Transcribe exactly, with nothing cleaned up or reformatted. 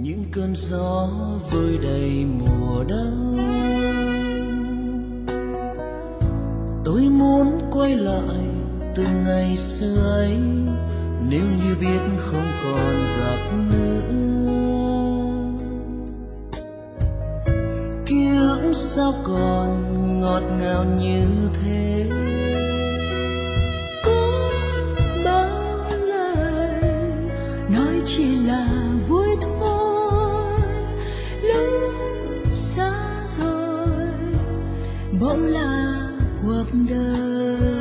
những cơn gió vơi đầy mùa đông. Tôi muốn quay lại từ ngày xưa ấy, nếu như biết không còn gặp nữa. Ký ức sao còn ngọt ngào như thế. Có bao lời nói chỉ là vui thôi, lúc xa rồi bỗng là cuộc đời.